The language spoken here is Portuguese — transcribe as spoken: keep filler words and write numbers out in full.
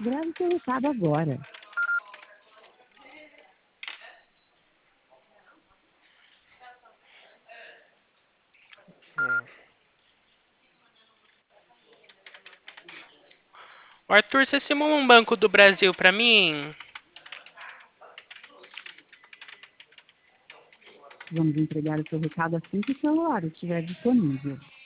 Grave seu recado agora. Ô, Arthur, você simula um Banco do Brasil pra mim? Vamos entregar o seu recado assim que o celular estiver disponível.